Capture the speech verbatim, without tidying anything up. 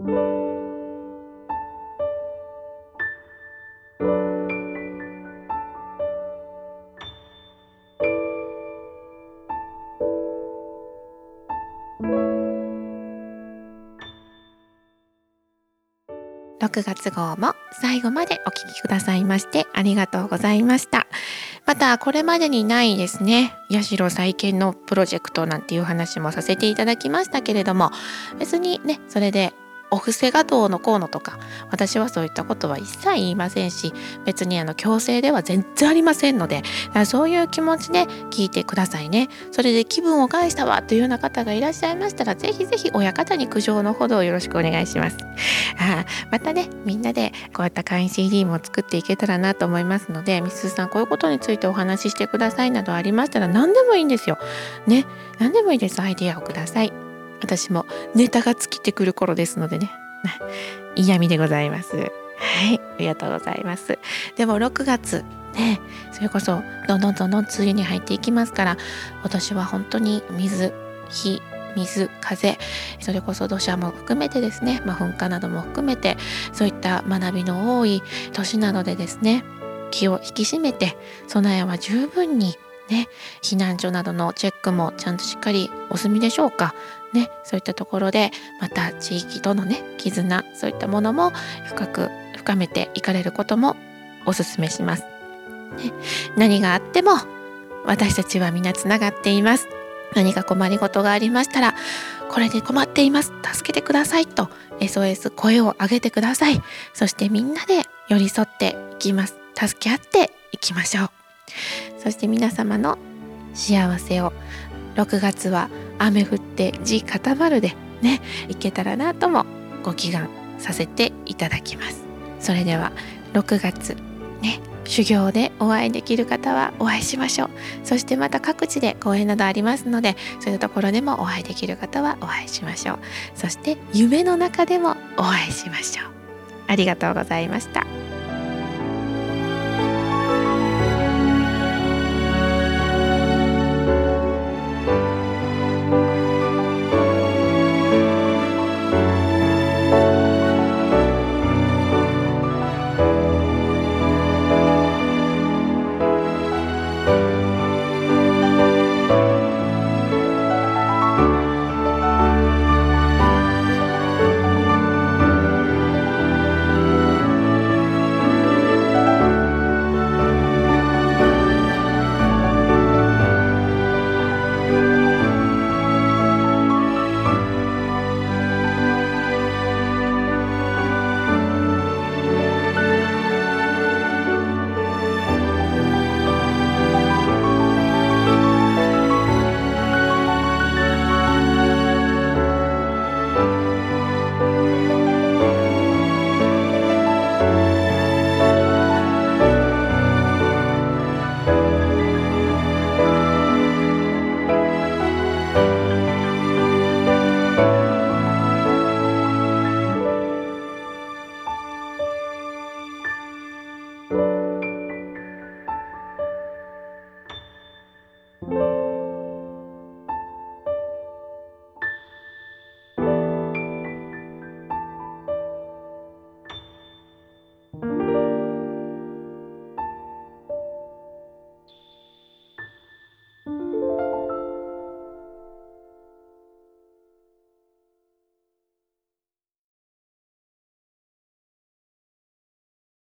ろくがつ号も最後までお聞きくださいましてありがとうございました。またこれまでにないですね、社再建のプロジェクトなんていう話もさせていただきましたけれども、別にねそれでお布施がどうのこうのとか、私はそういったことは一切言いませんし、別にあの強制では全然ありませんので、そういう気持ちで聞いてくださいね。それで気分を害したわというような方がいらっしゃいましたら、ぜひぜひ親方に苦情のほどよろしくお願いします。あまたね、みんなでこういった会員 シーディー も作っていけたらなと思いますので、みすずさんこういうことについてお話ししてくださいなどありましたら何でもいいんですよね。何でもいいです。アイディアをください。私もネタが尽きてくる頃ですのでね、嫌味でございます。はい、ありがとうございます。でもろくがつね、それこそどんどんどんどん梅雨に入っていきますから、今年は本当に水、火、水、風、それこそ土砂も含めてですね、まあ、噴火なども含めてそういった学びの多い年なのでですね、気を引き締めて備えは十分にね、避難所などのチェックもちゃんとしっかりお済みでしょうかね。そういったところでまた地域とのね絆、そういったものも深く深めていかれることもお勧めします、ね、何があっても私たちは皆つながっています。何か困りごとがありましたら、これで困っています、助けてくださいと エスオーエス 声を上げてください。そしてみんなで寄り添っていきます。助け合っていきましょう。そして皆様の幸せをろくがつは雨降って地固まるでね、いけたらなともご祈願させていただきます。それではろくがつね、修行でお会いできる方はお会いしましょう。そしてまた各地で講演などありますので、そういうところでもお会いできる方はお会いしましょう。そして夢の中でもお会いしましょう。ありがとうございました。